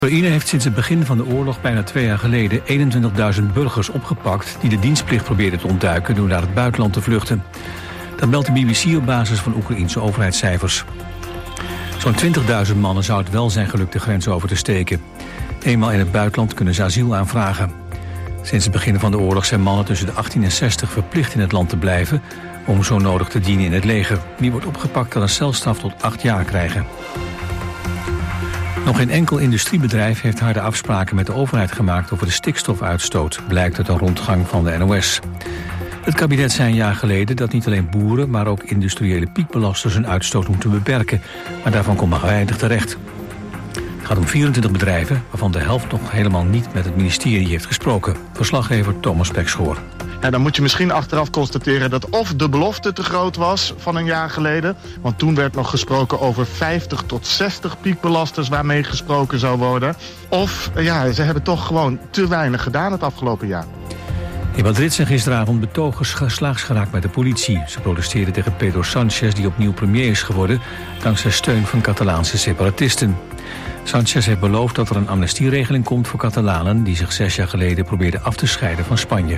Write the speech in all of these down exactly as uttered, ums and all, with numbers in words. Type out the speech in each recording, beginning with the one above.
Oekraïne heeft sinds het begin van de oorlog bijna twee jaar geleden eenentwintigduizend burgers opgepakt die de dienstplicht probeerden te ontduiken door naar het buitenland te vluchten. Dat meldt de B B C op basis van Oekraïense overheidscijfers. Zo'n twintigduizend mannen zou het wel zijn gelukt de grens over te steken. Eenmaal in het buitenland kunnen ze asiel aanvragen. Sinds het begin van de oorlog zijn mannen tussen de achttien en zestig verplicht in het land te blijven om zo nodig te dienen in het leger. Wie wordt opgepakt kan een celstraf tot acht jaar krijgen. Nog geen enkel industriebedrijf heeft harde afspraken met de overheid gemaakt over de stikstofuitstoot, blijkt uit een rondgang van de N O S. Het kabinet zei een jaar geleden dat niet alleen boeren, maar ook industriële piekbelasters hun uitstoot moeten beperken, maar daarvan komt maar weinig terecht. Het gaat om vierentwintig bedrijven, waarvan de helft nog helemaal niet met het ministerie heeft gesproken. Verslaggever Thomas Pekschoor. Ja, dan moet je misschien achteraf constateren dat of de belofte te groot was van een jaar geleden, want toen werd nog gesproken over vijftig tot zestig piekbelasters waarmee gesproken zou worden. Of ja, ze hebben toch gewoon te weinig gedaan het afgelopen jaar. In Madrid zijn gisteravond betogers slaags geraakt met de politie. Ze protesteerden tegen Pedro Sánchez, die opnieuw premier is geworden, dankzij steun van Catalaanse separatisten. Sánchez heeft beloofd dat er een amnestieregeling komt voor Catalanen die zich zes jaar geleden probeerden af te scheiden van Spanje.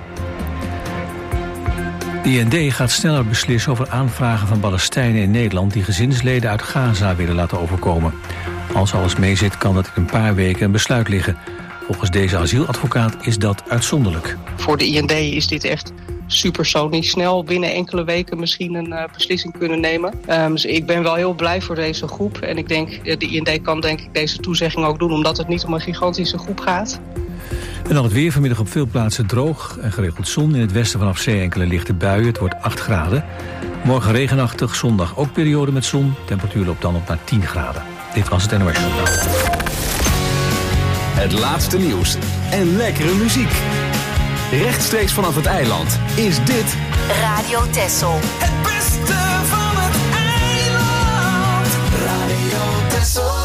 De I N D gaat sneller beslissen over aanvragen van Palestijnen in Nederland die gezinsleden uit Gaza willen laten overkomen. Als alles meezit kan dat in een paar weken een besluit liggen. Volgens deze asieladvocaat is dat uitzonderlijk. Voor de I N D is dit echt supersonisch snel. Binnen enkele weken misschien een uh, beslissing kunnen nemen. Um, dus ik ben wel heel blij voor deze groep. En ik denk, de I N D kan denk ik deze toezegging ook doen, omdat het niet om een gigantische groep gaat. En dan het weer, vanmiddag op veel plaatsen droog en geregeld zon. In het westen vanaf zee enkele lichte buien, het wordt acht graden. Morgen regenachtig, zondag ook periode met zon. Temperatuur loopt dan op naar tien graden. Dit was het N O S Journaal. Het laatste nieuws en lekkere muziek. Rechtstreeks vanaf het eiland is dit Radio Texel. Het beste van het eiland. Radio Texel.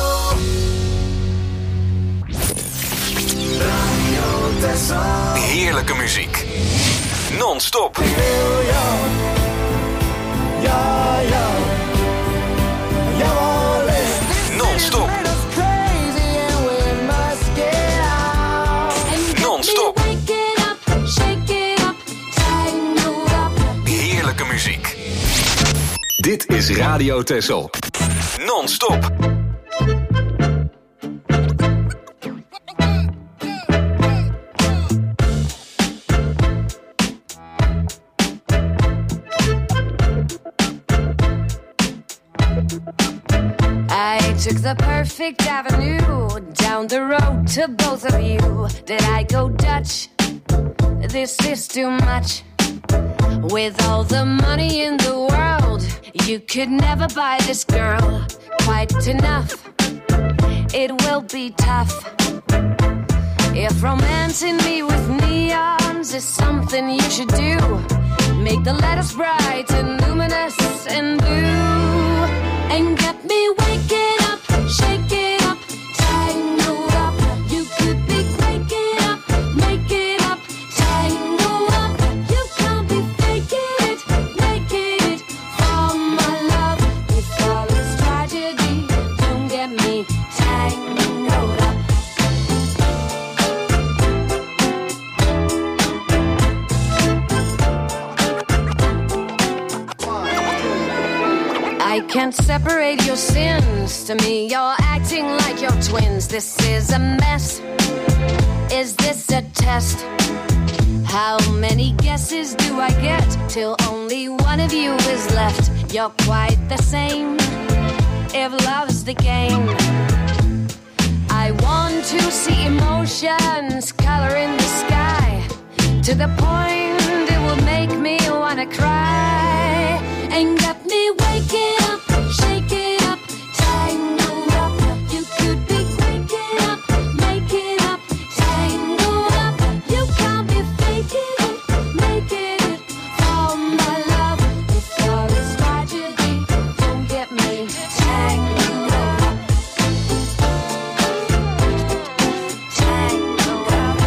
Radio Texel. Heerlijke muziek. Non-stop. Ik wil jou. Ja, ja. Jou alleen. Non-stop. Non-stop. Heerlijke muziek. Dit is Radio Texel. Non-stop. I took the perfect avenue down the road to both of you. Did I go Dutch? This is too much. With all the money in the world, you could never buy this girl quite enough. It will be tough. If romancing me with neons is something you should do, make the letters bright and luminous and blue, and get me waking up, shaking up, tangled up. You could be waking up, making up, tangled up. You can't be faking it, making it for my love. If all is tragedy, don't get me tangled up. I can't separate your sins. To me, you're acting like you're twins. This is a mess. Is this a test? How many guesses do I get till only one of you is left? You're quite the same, if love's the game. I want to see emotions color in the sky, to the point it will make me wanna cry, and get me waking up, shaking up, tangled up. You could be waking up, making up, tangled up. You can't be faking it, making it for my love. If love is tragedy, don't get me tangled up, tangled up.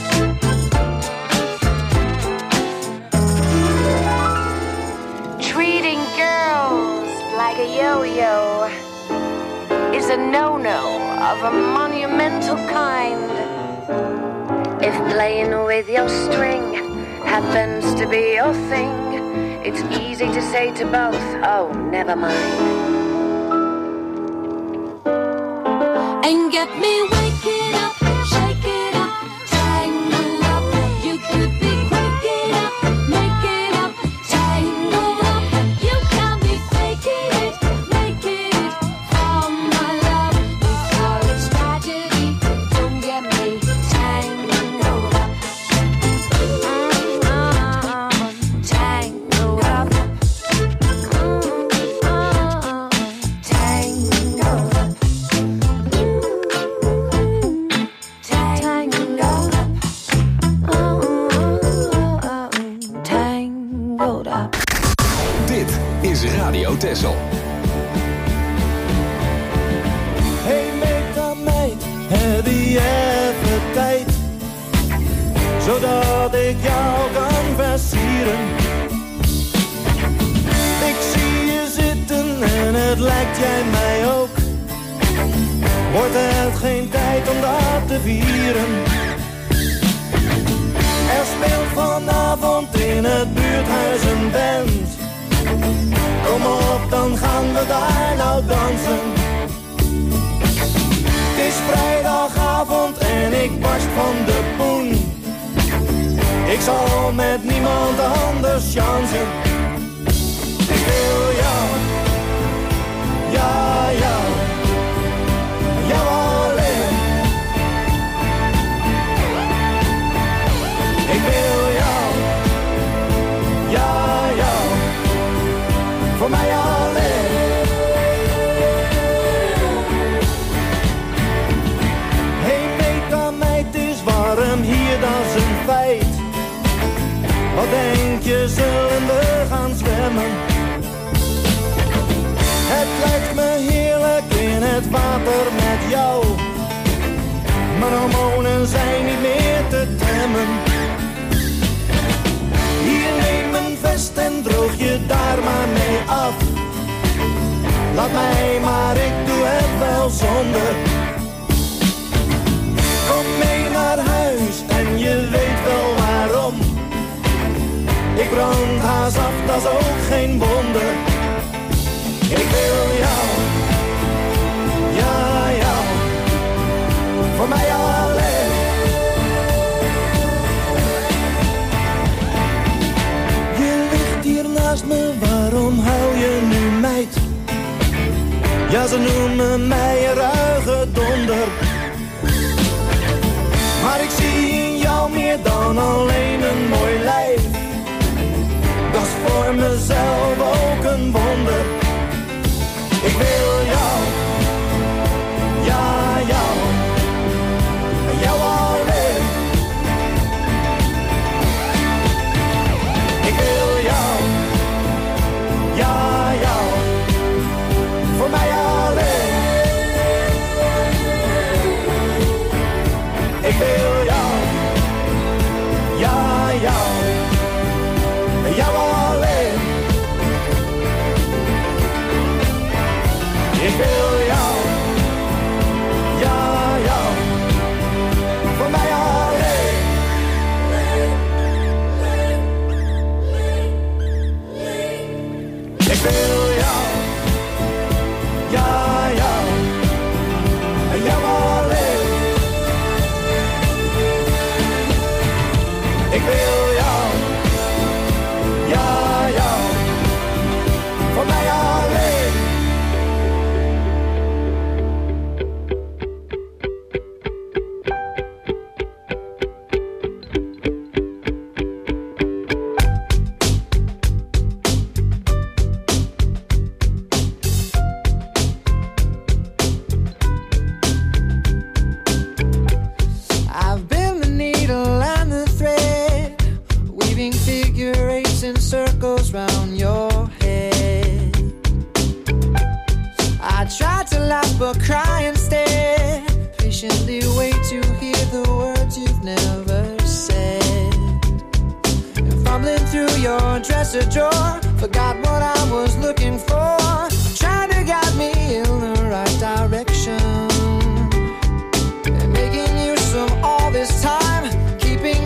Treating girls like a yo-yo is a no-no of a monumental playing with your string happens to be your thing. It's easy to say to both, oh, never mind. And get me waking up, shake it up, tangle up. You could be quaking up, make it up, tangle up. You can be faking it, making it for my love. We call it tragedy, don't get me tangled up. Mm-hmm. Tangled up. Mm-hmm. Tangled up. Dit is Radio Texel. Hey meet aan mij, heb je even tijd? Zodat ik jou kan versieren. Ik zie je zitten en het lijkt jij mij ook. Wordt het geen tijd om dat te vieren? Er speelt vanavond in het buurthuis een band. Kom op, dan gaan we daar nou dansen. Het is vrijdagavond en ik barst van de poen. Ik zal met niemand anders chansen. Ik wil jou, ja, jou, jou alleen. Ik wil jou, ja, jou, voor mij alleen. Hey meta meid, het is warm hier, dat is een feit. Wat denk je, zullen we gaan zwemmen? Het lijkt me heerlijk in het water met jou. Mijn hormonen zijn niet meer te temmen. Hier neem een vest en droog je daar maar mee af. Laat mij maar, ik doe het wel zonder. Kom mee naar huis en je weet wel waarom. Ik brand haast af, dat is ook geen wonder. Ik wil jou, ja, jou, voor mij alleen. Je ligt hier naast me, waarom huil je nu meid? Ja, ze noemen mij een ruige donder. Maar ik zie in jou meer dan alleen een mooi lijf. Dat is voor mezelf ook een wonder. Ik wil jou, ja, jou, jou alleen. Ik wil jou, ja, jou, voor mij alleen. Ik wil jou, ja, jou, jou alleen. Ik wil jou, ja, jou, voor mij alleen. Ik wil jou, ja, jou, jou alleen. Ik wil jou, ja, jou, voor mij alleen. I've been the needle and the thread, weaving figure eights and circles round your head. I tried to laugh but cry instead, patiently wait to hear the words you've never said. And fumbling through your dresser drawer, forgot what I was looking for, trying to guide me in the right direction. And making use of all this time, keeping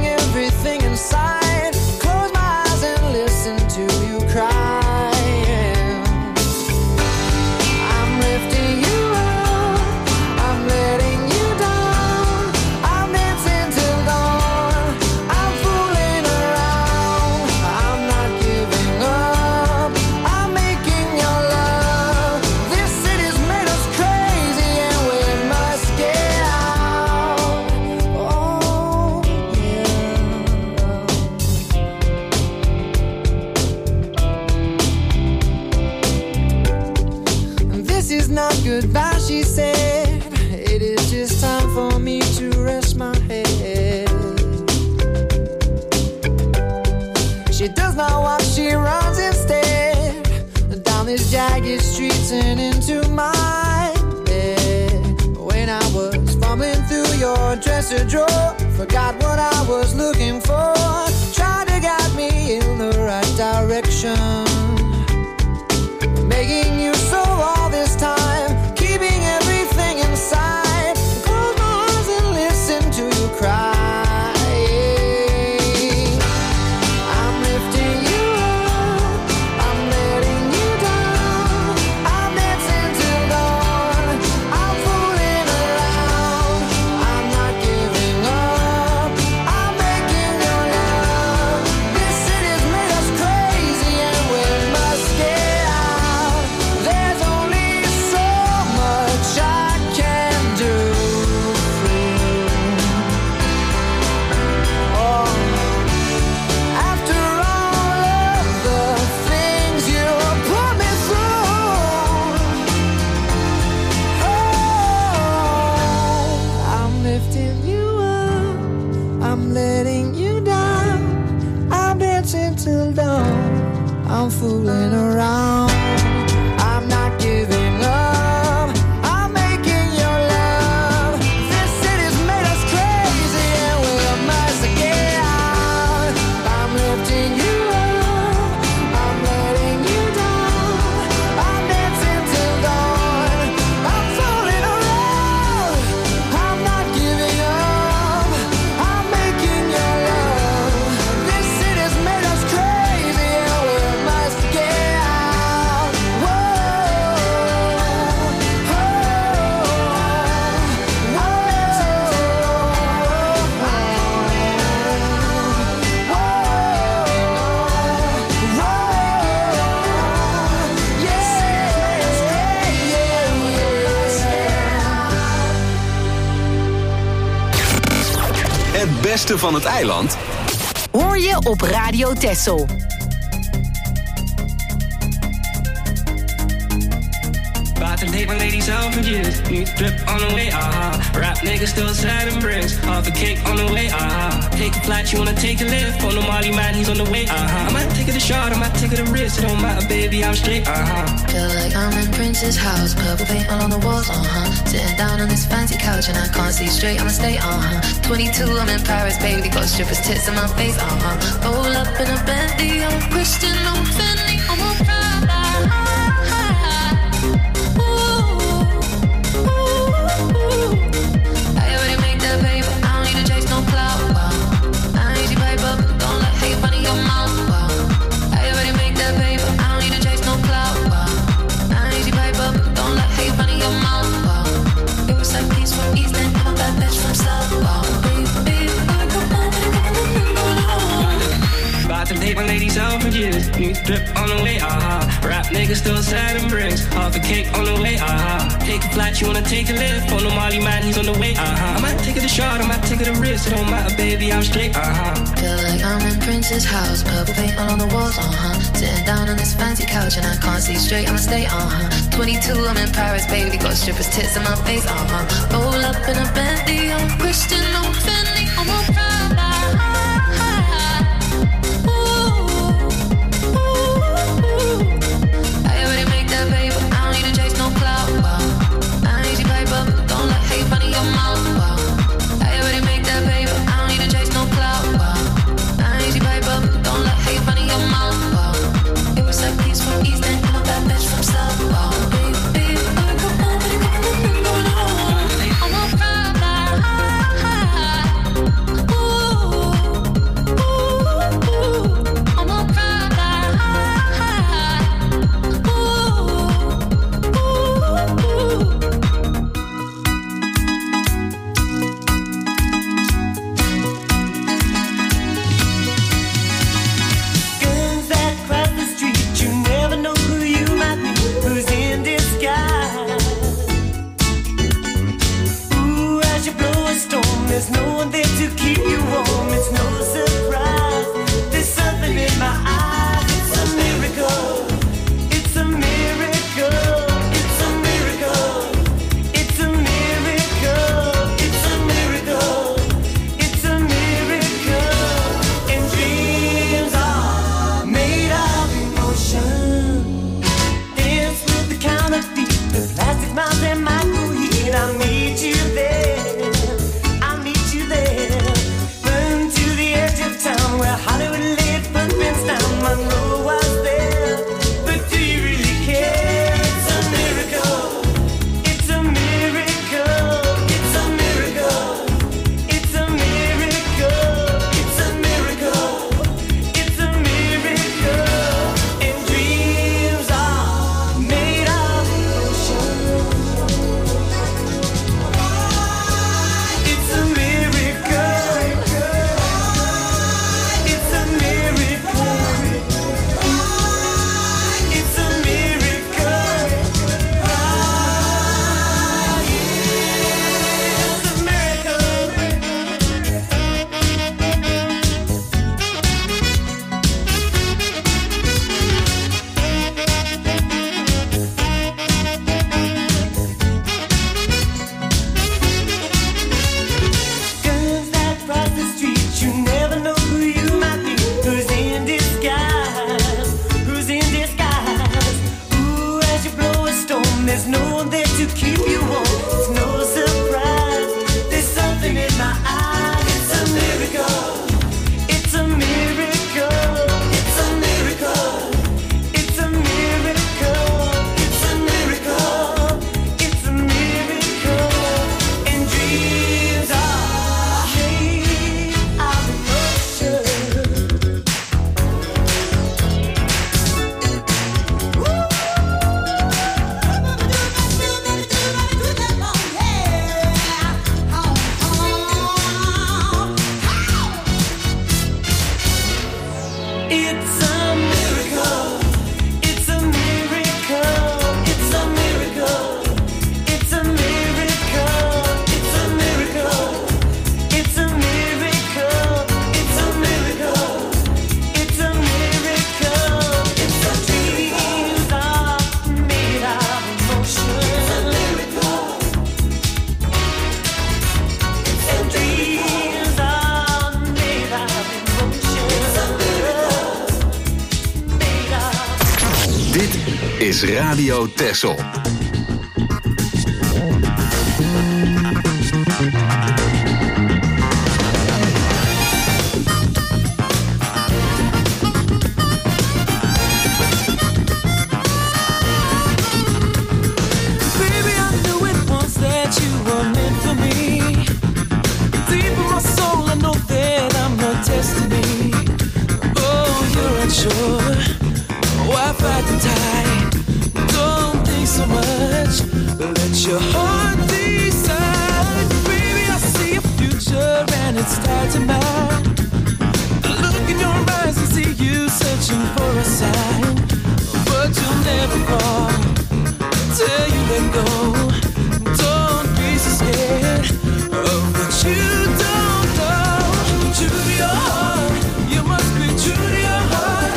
dancing into my bed. When I was fumbling through your dresser drawer, forgot what I was looking for, tried to guide me in the right direction, making you so all this time, keeping everything inside. Close my eyes and listen to you cry. I'm fooling around. I'm not giving up. I'm making your love. This city's made us crazy and we must get out. I'm lifting you up. I'm letting you down. I'm dancing till dawn. I'm fooling around. I'm not giving up. I'm making your love. This city's made us crazy and we must get out. Whoa, whoa, Het beste van het eiland hoor je op Radio Texel. About to take my ladies out for years. New drip on the way, ah. Rap niggas still sad and bricks. Half a cake on the way, ah. Take a flight, you wanna take a lift. On the Molly man, he's on the way, ah. I might take it a shot, I might take it a risk. It don't matter, baby, I'm straight, ah. Feel like I'm in Prince's house. Purple paint all on the walls, uh-huh. Sitting down on this fancy couch and I can't see straight, I'ma stay, uh-huh. twenty-two, I'm in Paris, baby. Got strippers' tits in my face, uh-huh. Roll up in a Bentley, I'm a Christian, I'm a Fendi, I'm a Prada. About to take my ladies out for years. New drip on the way, ah. Rap niggas still sad and bricks. Half a cake on the way, ah. Take a flight, you wanna take a lift. On the Molly man, he's on the way, ah. I might take it a shot, I might take it a risk. It don't matter, baby, I'm straight, ah. Feel like I'm in Prince's house. Purple paint all on the walls, uh-huh. Sitting down on this fancy couch and I can't see straight, I'ma stay, uh-huh. twenty-two, I'm in Paris, baby. Got strippers' tits in my face, uh-huh. Roll up in a Bentley, I'm a Christian, I'm a Fendi, I'm a Prada. is Radio Texel. Sure, why fight the tide? Don't think so much. Let your heart decide. Baby, I see a future and it's tied to mine. I look in your eyes and see you searching for a sign, but you'll never fall till you let go. Don't be so scared of what you don't know. True to your heart, you must be true to your heart.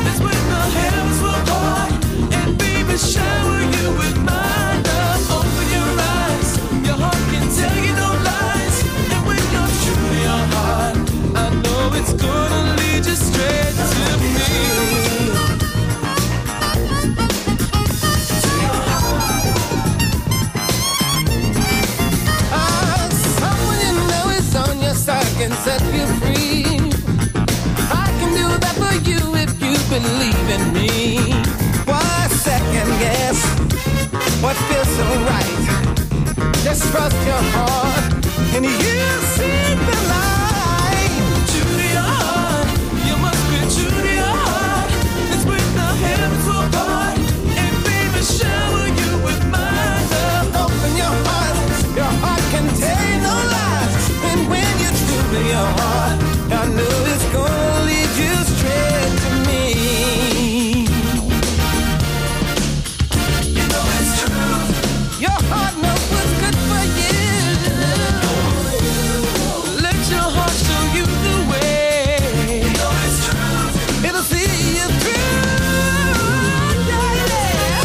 Shower you with my love. Open your eyes, your heart can tell you no lies. And when you're true to your heart, I know it's gonna lead you straight to me. To your heart. Ah, someone you know is on your side can set you free. I can do that for you if you believe in me. Second guess what feels so right. Just trust your heart and you'll see the light. True to your heart, you must be true to your heart. It's when the heavens will part and baby shower you with my love. Open your heart, your heart can tell you no lies. And when you're true to your heart, I know it's gonna lead you straight to me. Your heart knows what's good for you. Let your heart show you the way. You know it's true. It'll see you through. Yeah, yeah.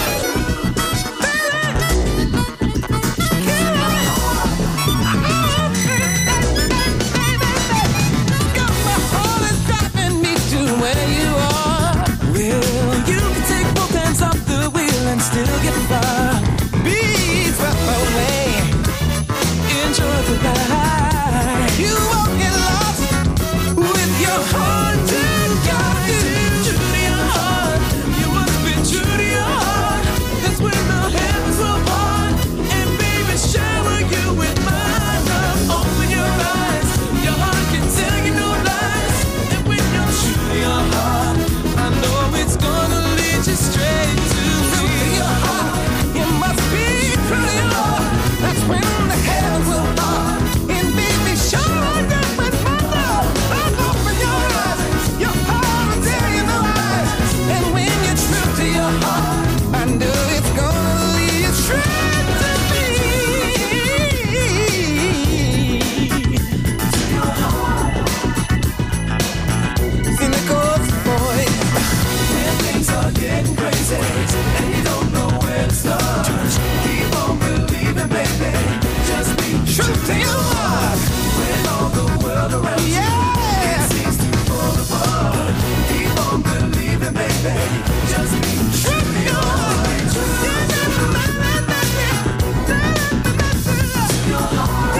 My heart is driving me to where you are. Well, you can take both hands off the wheel and still get far. Enjoy the ride. You won't get lost with your heart to guide. True to your heart, you must be true to your heart. That's when the heavens will part and baby shower you with my love. Open your eyes, your heart can tell you no lies. And when you're true to your heart, I know it's gonna lead you straight to me. Your heart, you must be true to your heart. That's when the heavens will part and baby shower you with my love. Open your eyes, your heart will tell you no lies. And when you're true to your heart, I know it's gonna lead you straight to me. To your heart. In the course, boy, when things are getting crazy and you don't know where to start, keep on believing, baby. Just be true to your heart. When all the world around you, yeah, it seems to fall apart. Keep on believing, baby. Just be true to your heart. To your heart.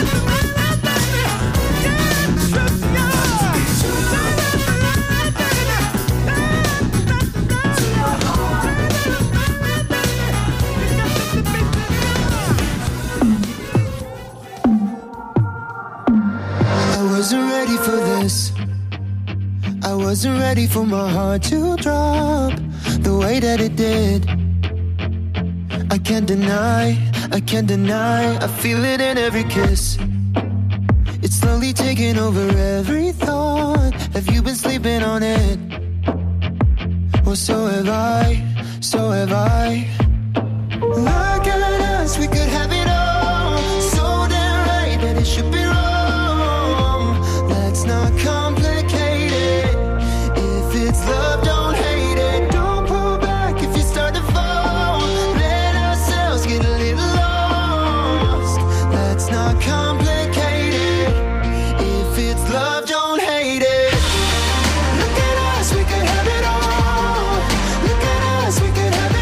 I wasn't ready for this. I wasn't ready for my heart to drop the way that it did. I can't deny, I can't deny, I feel it in every kiss. It's slowly taking over every thought. Have you been sleeping on it? Well, so have I, so have I. Look at us, we could have it all. So damn right that it should be wrong. Let's not complicate it. If it's love, don't hate it. Don't pull back if you start to fall. Let ourselves get a little lost. Let's not complicate it. If it's love, don't hate it. Look at us, we could have it all. Look at us, we could have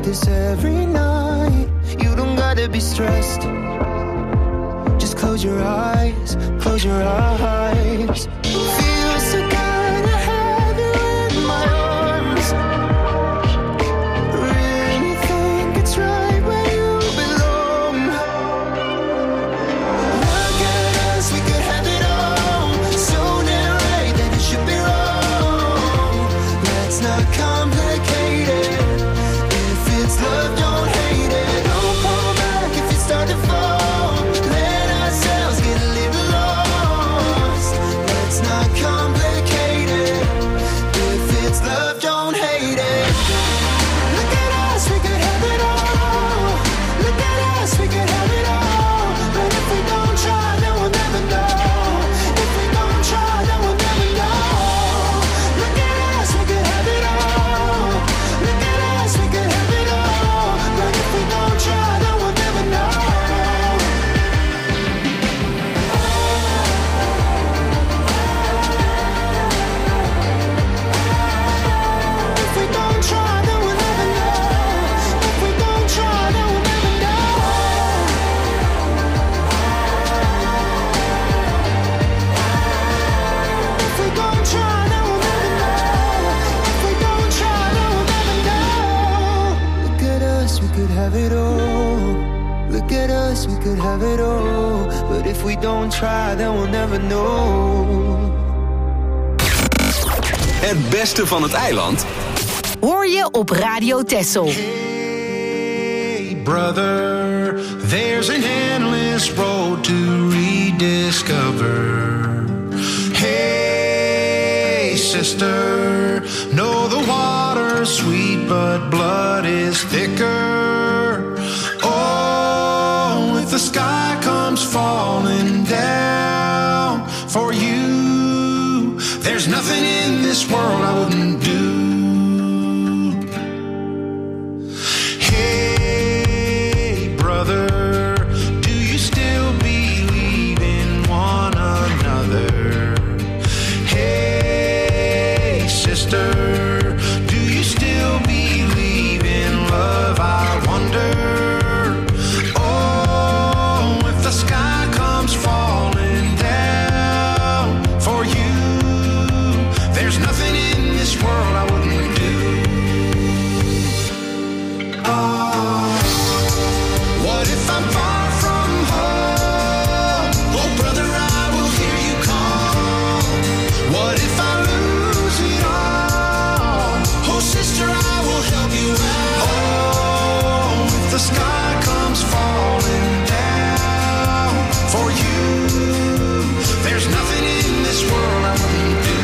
this every night. You don't gotta be stressed. Just close your eyes, close your eyes. Feels so good to have you in my arms. Really think it's right where you belong. Look at us, we could have it all. So damn right that it should be wrong. Let's not complicate it. If it's love, don't hate it. Don't pull back if you start to fall. Let ourselves get a little lost. Let's not complicate it. If it's love, don't hate it. Look at us, we could have it all. Look at us, we could have it all. But if we don't try, then we'll never know. If we don't try, then we'll never know. Look at us, we could have it all. Look at us, we could have it all. But if we don't try, then we'll never know. If we don't try, then we'll never know. If we don't try, then we'll never know. If we don't try, then we'll never know. If we don't try, then we'll never know. Look at us, we could have it all. Look at us, we could have it all. But if we don't try, then we'll never know. Het beste van het eiland Hoor je op Radio Texel. Hey brother, there's an endless road to rediscover. Hey sister, know the water's sweet but blood is thicker. Oh, if the sky comes falling down for you, there's nothing in this world I wouldn't do. Hey, brother, do you still believe in one another? Hey, sister, do you still believe in love? I wonder. Oh, if the sky comes falling down for you, there's nothing in this world I wouldn't do. Oh, what if I'm far from home? Oh, brother, I will hear you call. What if I lose it all? Oh, sister, I will help you out. Oh, if the sky comes falling down for you, there's nothing in this world I wouldn't do.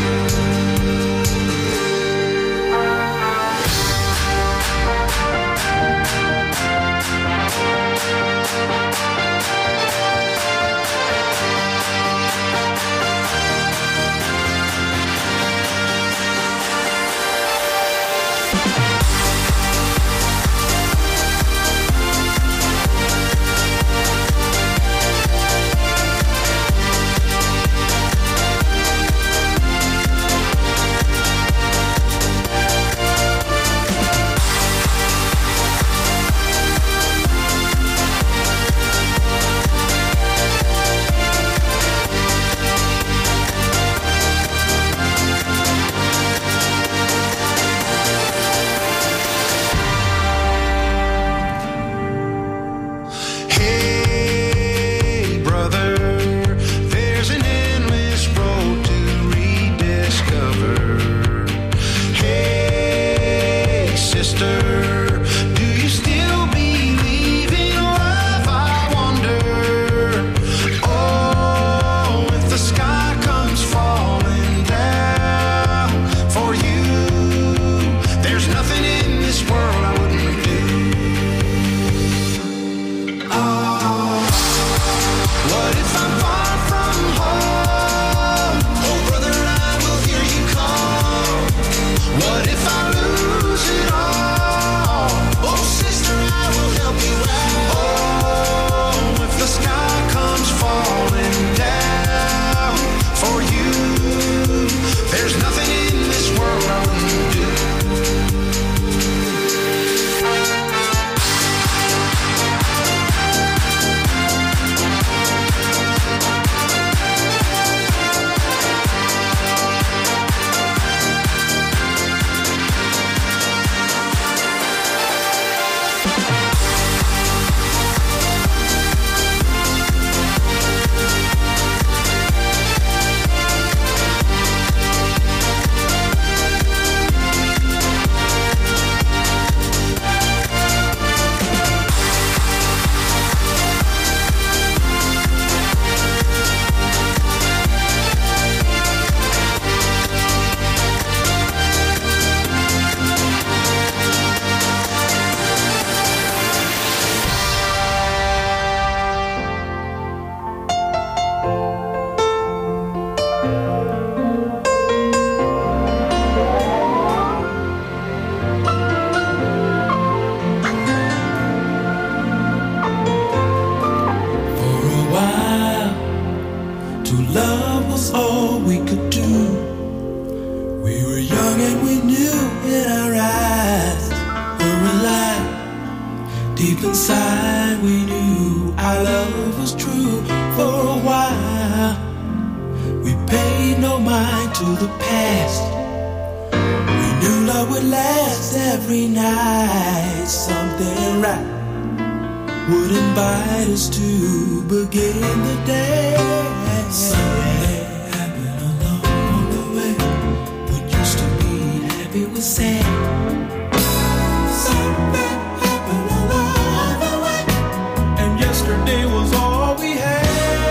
Deep inside we knew our love was true. For a while we paid no mind to the past. We knew love would last every night. Something right would invite us to begin the day. Something happened along the way. What used to be happy was sad. Something happened along the way, and yesterday was all we had.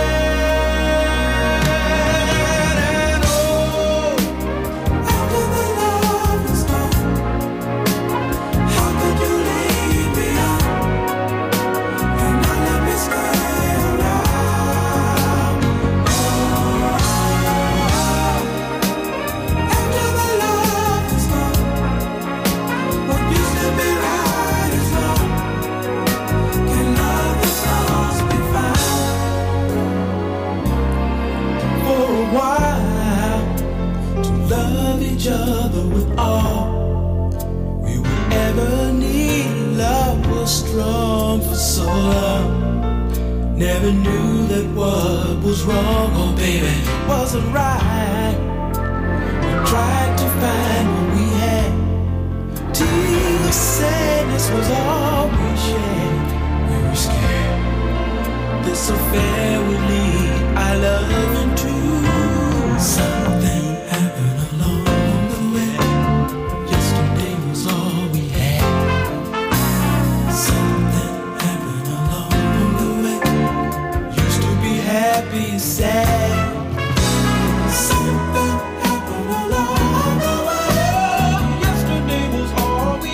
And oh, after the love was gone, how could you leave me on and not let me stay around? Oh, after the love was gone, what used to be right is wrong. Can love that's lost be found? For a while, to love each other with all we would ever need. Love was strong for so long. Never knew that what was wrong, oh baby, wasn't right. We tried to find what we had. Tears of sadness was all we shared. We were scared this affair would lead our love into something happened along the way. Yesterday was all we had. Something happened along the way. Used to be happy, sad. Something happened along the way. Yesterday was all we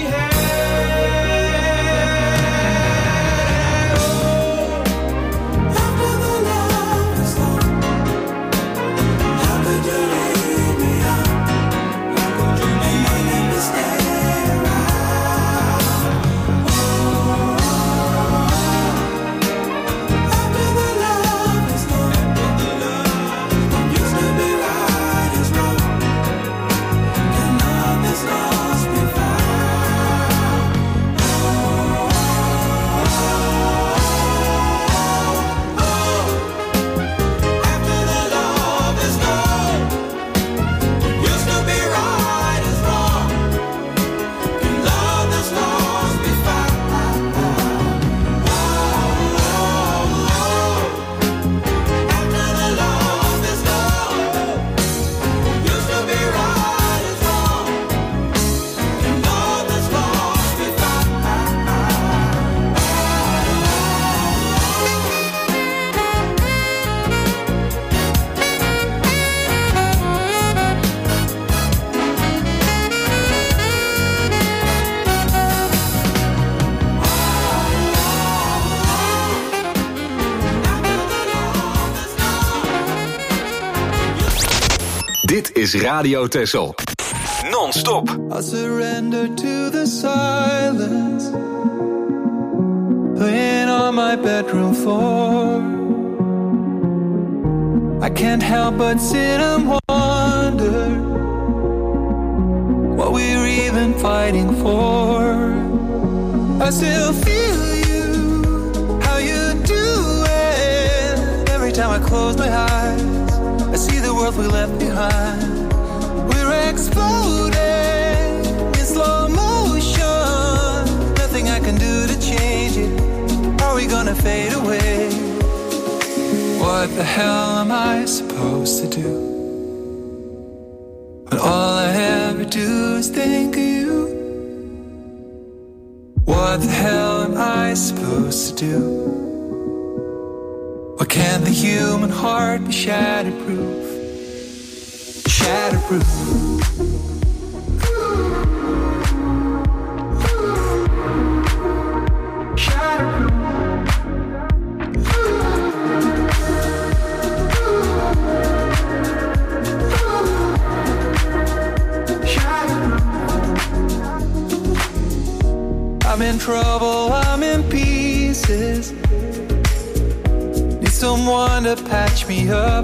had. Oh, after the love was gone, how could you leave me on? How could you leave me stay around? Oh, after the love was gone, what used to be right is wrong. Can love that's lost be found? Oh, after the love is gone, what used to be right is wrong. Can love that's lost be found? After the love is gone, what used to be right is wrong. Can love that's lost be found? Dit is Radio Texel. Non-stop. I surrender to the silence, laying on my bedroom floor. I can't help but sit and wonder what we're even fighting for. I still feel you, how you do it. Every time I close my eyes, I see the world we left behind. We're exploding in slow motion. Nothing I can do to change it. Are we gonna fade away? What the hell am I supposed to do when all I ever do is think of you? What the hell am I supposed to do? Why can't the human heart be shatterproof? Shatterproof. I'm in trouble, I'm in pieces. Need someone to patch me up.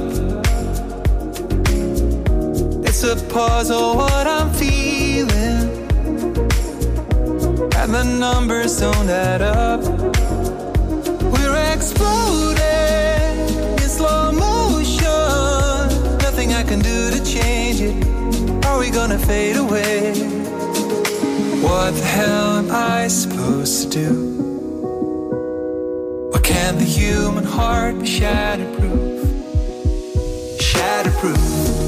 It's a puzzle what I'm feeling. Had and the numbers don't add up. We're exploding in slow motion. Nothing I can do to change it. Are we gonna fade away? What the hell am I supposed to do? Why can't the human heart be shatterproof? Shatterproof.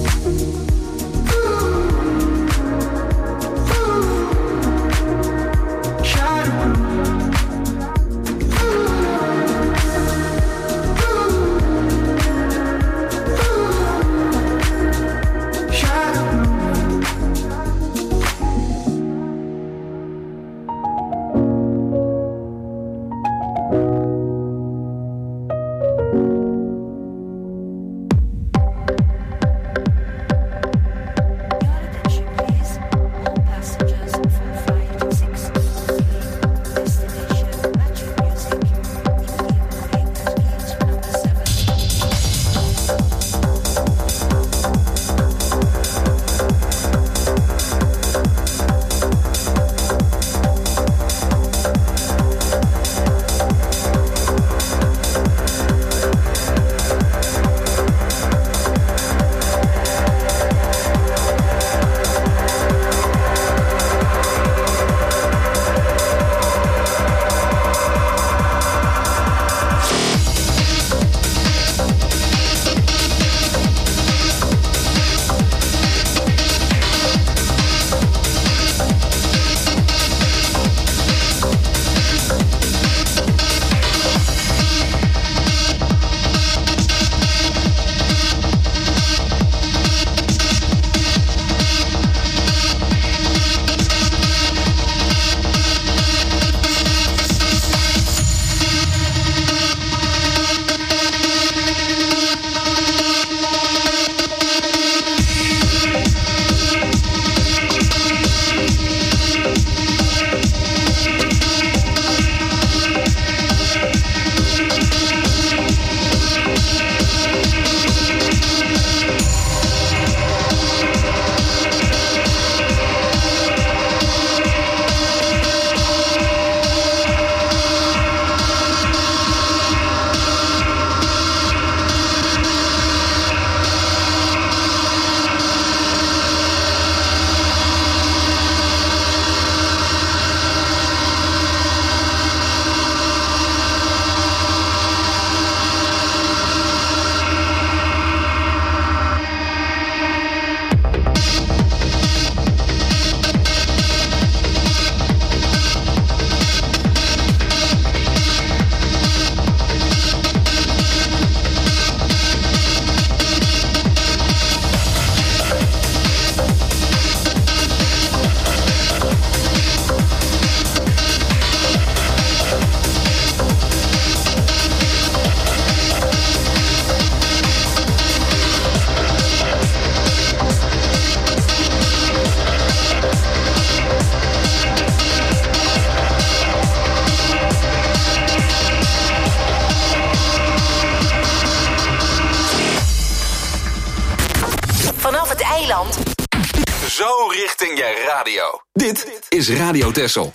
Zo richting je radio. Dit is Radio Texel.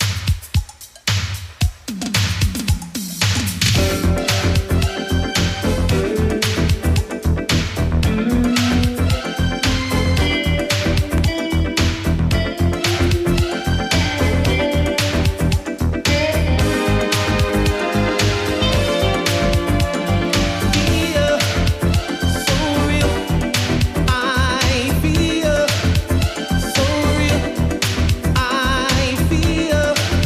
I feel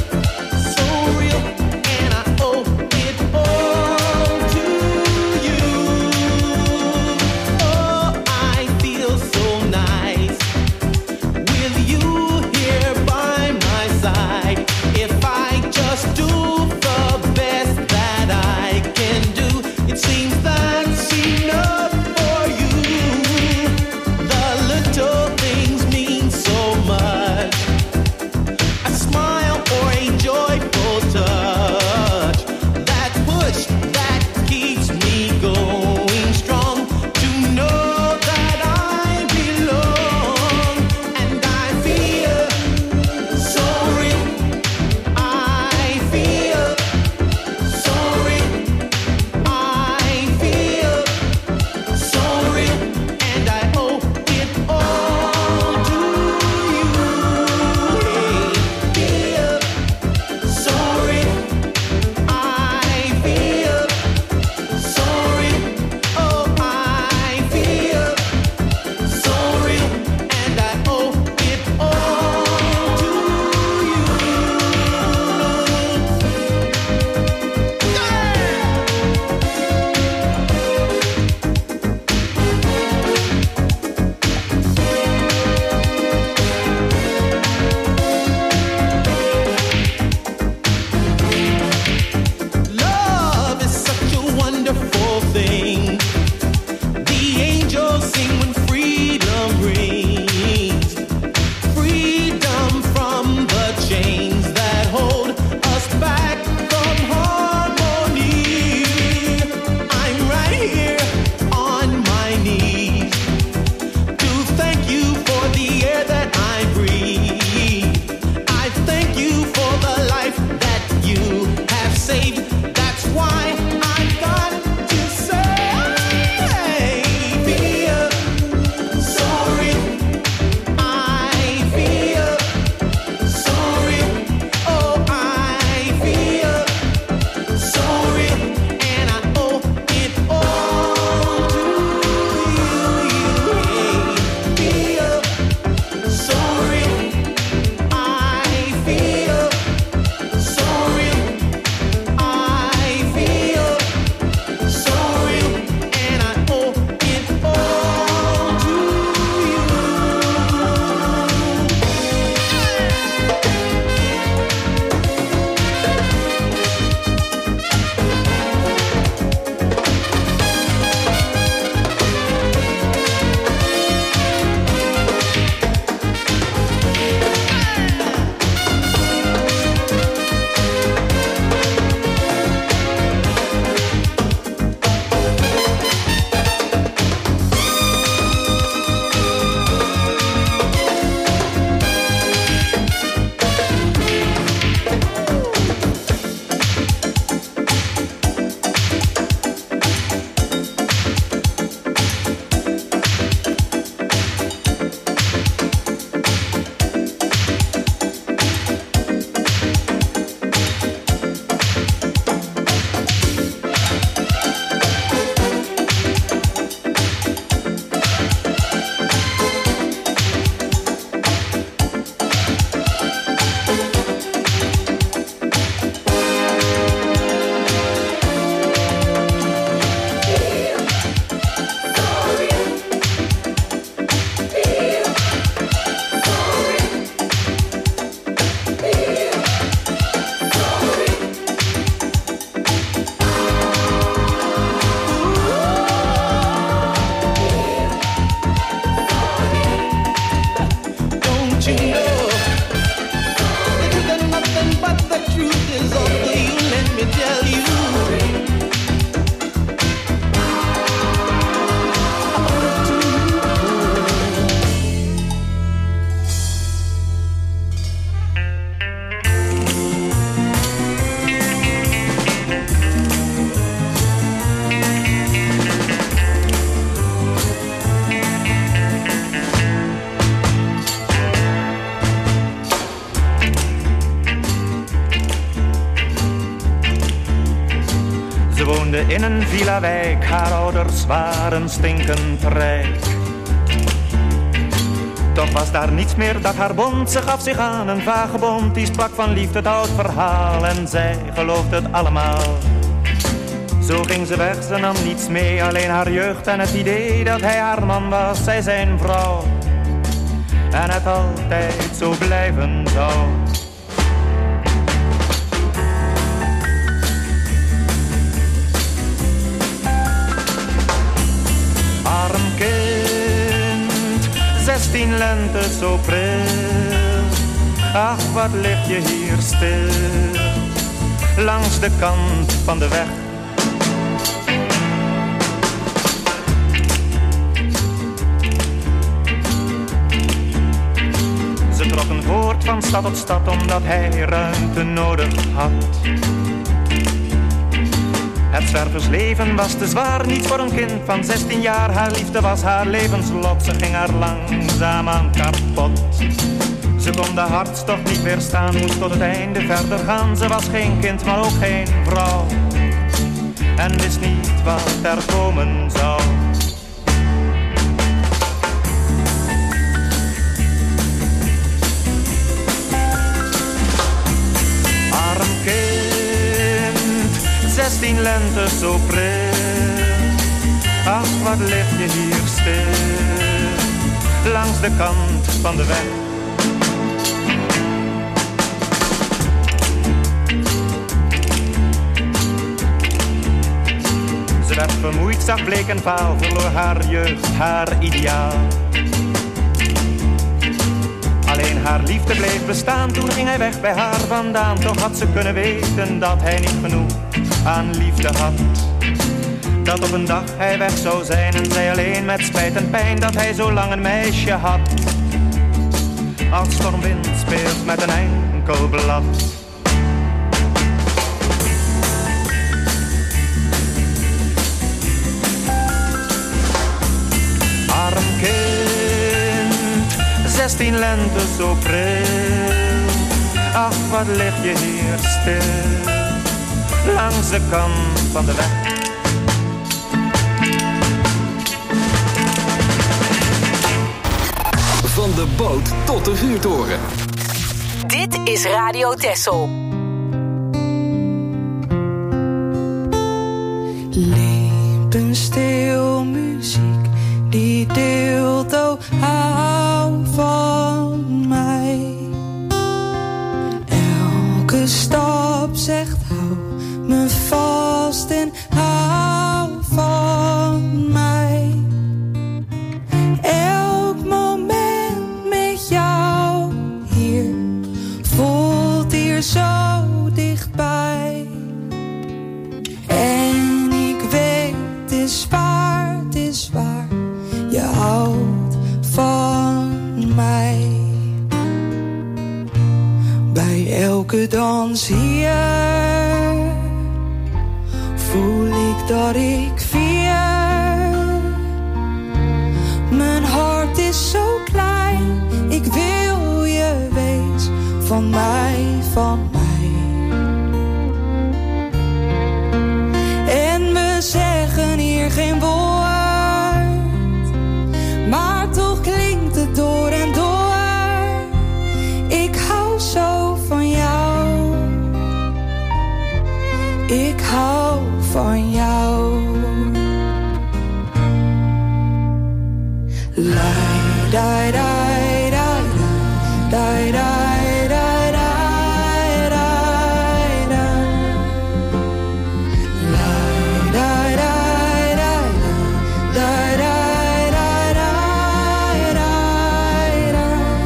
woonde in een villa-wijk, haar ouders waren stinkend rijk. Toch was daar niets meer dat haar bond, ze gaf zich aan een vagebond. Die sprak van liefde, het oud verhaal, en zij geloofde het allemaal. Zo ging ze weg, ze nam niets mee, alleen haar jeugd en het idee dat hij haar man was, zij zijn vrouw. En het altijd zo blijven zou. Arm kind, zestien lente zo pril. Ach, wat lig je hier stil, langs de kant van de weg. Ze trokken voort van stad tot stad omdat hij ruimte nodig had. Het zwerversleven was te zwaar, niet voor een kind van zestien jaar. Haar liefde was haar levenslot, ze ging haar langzaamaan kapot. Ze kon de hartstocht niet weerstaan, moest tot het einde verder gaan. Ze was geen kind, maar ook geen vrouw, en wist niet wat er komen zou. Arm kind, zestien lente zo pril. Ach, wat lig je hier stil, langs de kant van de weg. Ze werd vermoeid, zag bleek en vaal, verloor haar jeugd, haar ideaal. Alleen haar liefde bleef bestaan, toen ging hij weg bij haar vandaan. Toch had ze kunnen weten dat hij niet genoeg aan liefde had. Dat op een dag hij weg zou zijn en zij alleen met spijt en pijn dat hij zo lang een meisje had. Als stormwind speelt met een enkel blad. Arm kind, zestien lente zo pril. Ach, wat lig je hier stil, langs de kant van de weg. Van de boot tot de vuurtoren. Dit is Radio Texel. Levenstil muziek die deelt, oh hou van mij. Elke stap zegt hou me vast en hou van mij. Elk moment met jou hier voelt hier zo dichtbij. En ik weet, het is waar, het is waar, je houdt van mij. Bij elke dans hier voel ik dat ik vier. Mijn hart is zo klein, ik wil je wees van mij, van mij. En we zeggen hier geen woord, maar toch klinkt het door en door. Ik hou zo van jou, ik hou van jou. Lai, dai, dai, dai, dai, dai, dai, dai, dai, dai. Lai, dai, dai, dai, dai, dai, dai, dai, dai, dai.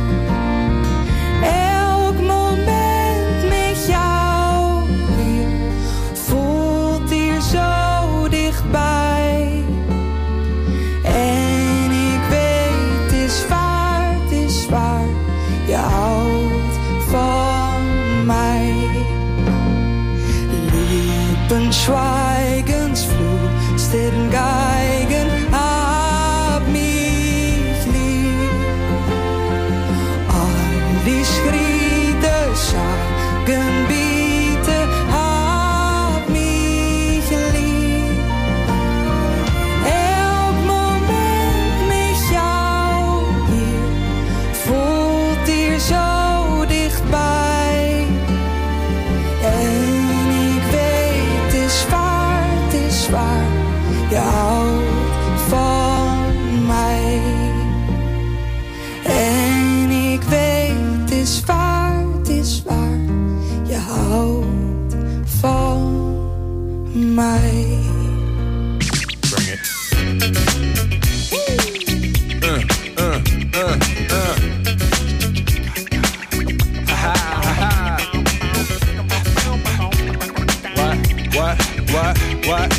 Elk moment met jou weer voelt hier zo dichtbij. En ik weet, het is waar, het is waar, je houdt van mij. Lippen schweigensflut, Geigen hab mich lieb. All die Schritte sagen bitte hab mich lieb. What?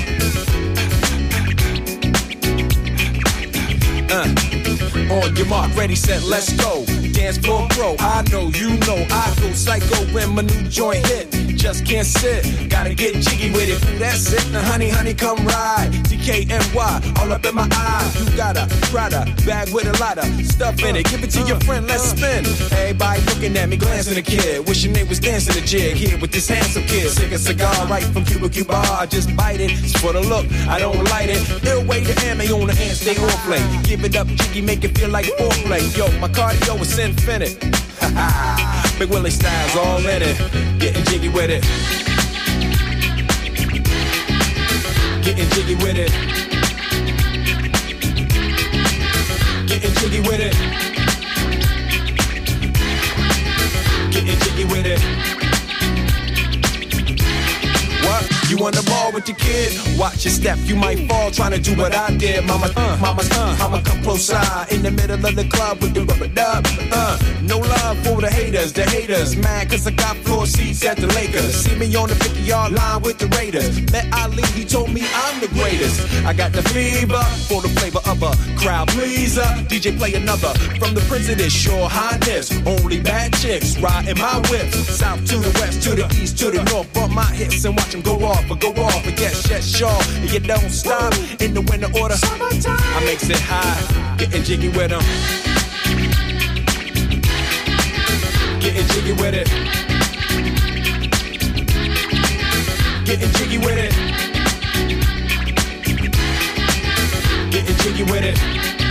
Uh, on your mark, ready, set, let's go. Dance floor pro, I know, you know, I go psycho when my new joint hit. Just can't sit, gotta get jiggy with it. Ooh, that's it, now honey, honey, come ride. D K N Y, all up in my eye. You got a Prada bag with a lot of stuff in it. Give it to your friend, let's spin. Everybody looking at me, glancing a kid. Wishing they was dancing a jig here with this handsome kid. Sick a cigar right from Cuba Cuba. I just bite it, it's for the look, I don't light it. Ill way to ammo on the hand, stay on play. Give it up, jiggy, make it feel like foreplay. Yo, my cardio is infinite. Big Willie style's all in it. Getting jiggy with it. Getting jiggy with it. Getting jiggy with it. Getting jiggy with it. What? You on the ball with your kid? Watch your step, you might fall trying to do what I did. Mama, uh, mama, uh, mama, come close side in the middle of the club with the rubber dub. Uh, no love for the haters, the haters mad cause I got floor seats at the Lakers. See me on the fifty yard line with the Raiders. Met Ali, he told me I'm the greatest. I got the fever for the flavor of a crowd pleaser. D J play another from the Prince of this Shore Highness. Only bad chicks riding my whips. South to the west, to the east, to the north. Bump my hips and watch them go off. But go off and get shut sharp. And you don't stop in the winter order. I makes it high, getting jiggy with them. Getting jiggy with it. Getting jiggy with it. Getting jiggy with it.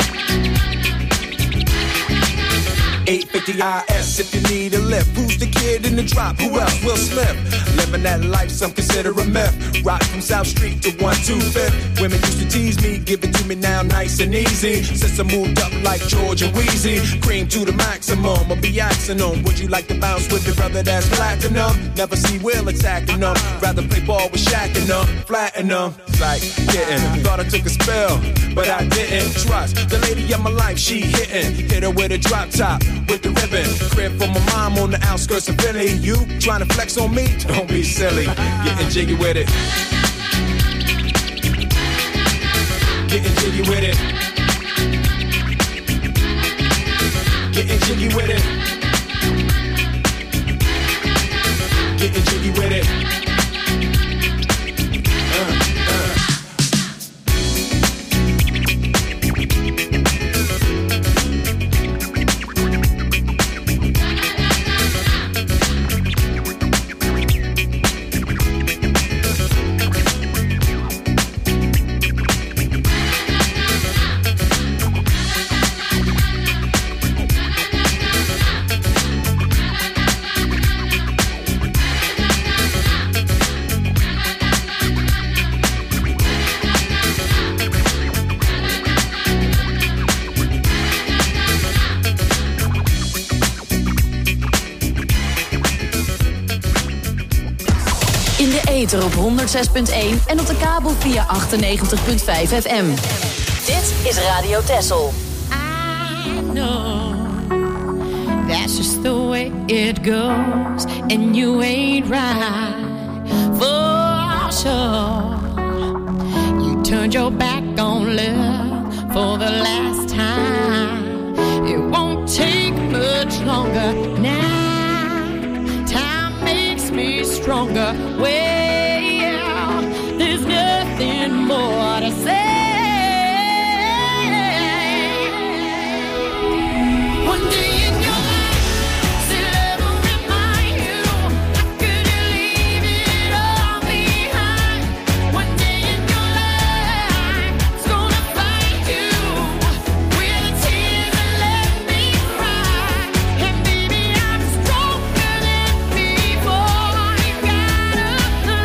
eight fifty I S if you need a lift. Who's the kid in the drop? Who else? Will Smith. Living that life, some consider a myth. Rock from South Street to one two fifth. Women used to tease me, give it to me now nice and easy. Since I moved up like George and Wheezy, cream to the maximum. I'll be asking them, would you like to bounce with your brother that's platinum? Never see Will attacking them. Rather play ball with Shaq and them, flatten them. Like getting, thought I took a spell, but I didn't. Trust the lady of my life, she hitting. Hit her with a drop top, with the ribbon. Crib for my mom on the outskirts of Philly. You trying to flex on me? Don't be silly. Getting jiggy with it. Getting jiggy with it. Getting jiggy with it. Getting jiggy with it. Uh. Op honderdzes punt één en op de kabel via achtennegentig punt vijf F M. Dit is Radio Texel. I know that's just the way it goes, and you ain't right for sure. You turned your back on love for the last time. It won't take much longer now. Time makes me stronger. Well, there's nothing more to say. One day in your life, still ever remind you, how could you leave it all behind? One day in your life, it's gonna find you with the tears and let me cry. And baby, I'm stronger than before. You gotta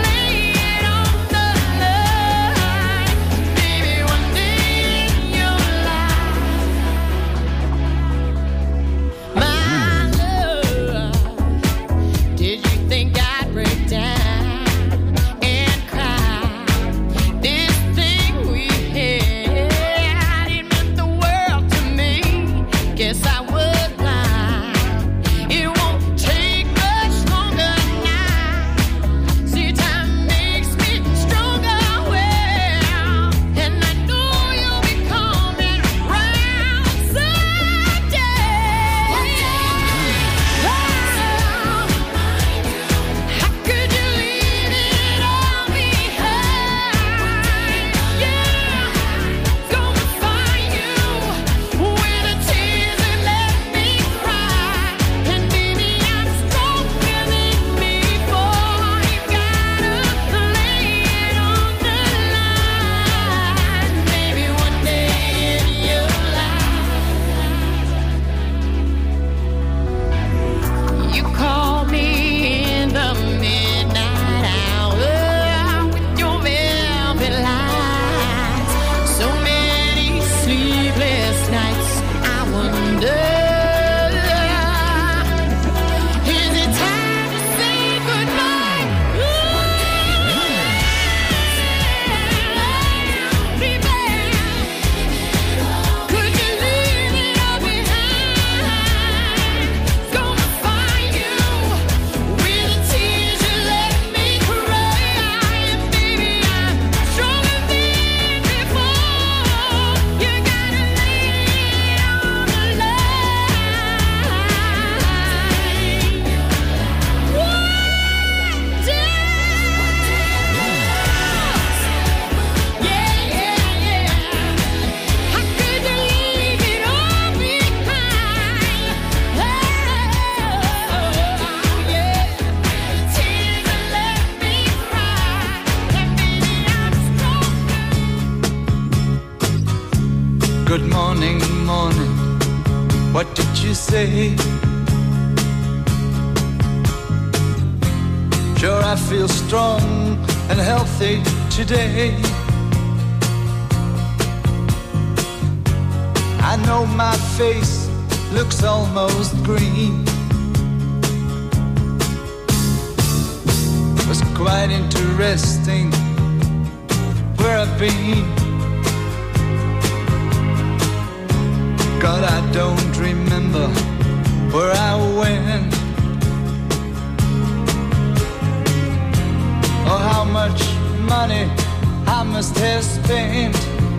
morning, morning, what did you say? Sure, I feel strong and healthy today. I know my face looks almost green. It was quite interesting where I've been. God, I don't remember where I went or how much money I must have spent.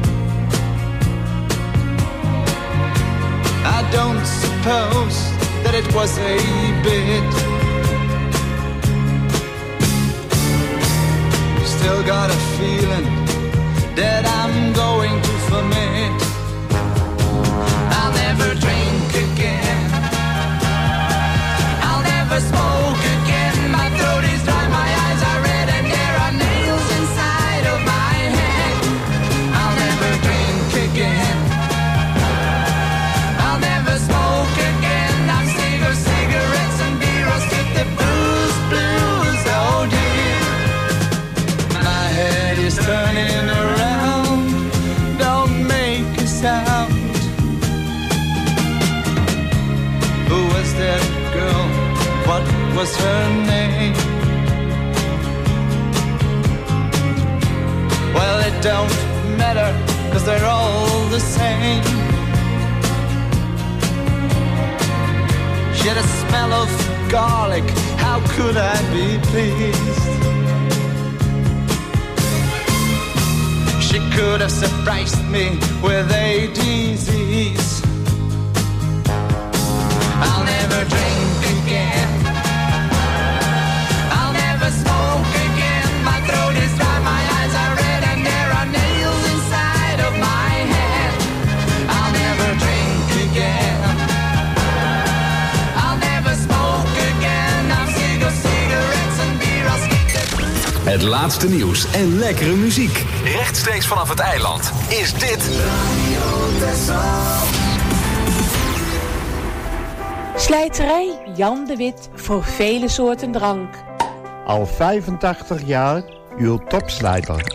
I don't suppose that it was a bit. Still got a feeling that I'm going to ferment. I'll never drink again. I'll never smoke again. My throat is dry, my eyes are red, and there are nails inside of my head. I'll never drink again. I'll never smoke again. I'm sick of cigarettes and beer. I'll skip the booze, blues, oh dear. My head is turning around. Don't make a sound. Who was that girl? What was her name? Well, it don't matter, 'cause they're all the same. She had a smell of garlic. How could I be pleased? She could have surprised me with a disease. I'll never drink again. I'll never smoke again. My throat is dry, my eyes are red, and there are nails inside of my head. I'll never drink again. I'll never smoke again. I'm sick of cigarettes and beer. I'll skip the... Het laatste nieuws en lekkere muziek. Rechtstreeks vanaf het eiland is dit... Slijterij Jan de Wit voor vele soorten drank. Al vijfentachtig jaar uw topslijter.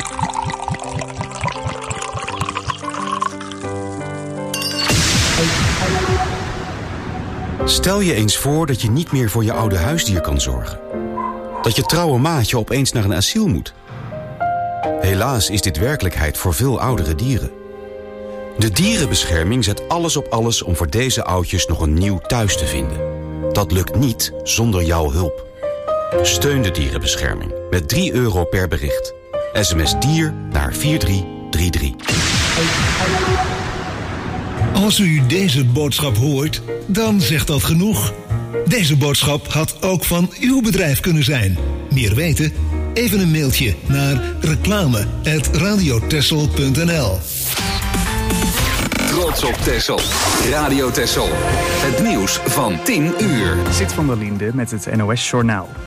Stel je eens voor dat je niet meer voor je oude huisdier kan zorgen. Dat je trouwe maatje opeens naar een asiel moet. Helaas is dit werkelijkheid voor veel oudere dieren. De dierenbescherming zet alles op alles om voor deze oudjes nog een nieuw thuis te vinden. Dat lukt niet zonder jouw hulp. Steun de dierenbescherming met drie euro per bericht. S M S dier naar vier drie drie drie. Als u deze boodschap hoort, dan zegt dat genoeg. Deze boodschap had ook van uw bedrijf kunnen zijn. Meer weten? Even een mailtje naar reclame at radiotessel punt n l. Trots op Texel. Radio Texel. Het nieuws van tien uur. Zit van der Linde met het N O S Journaal.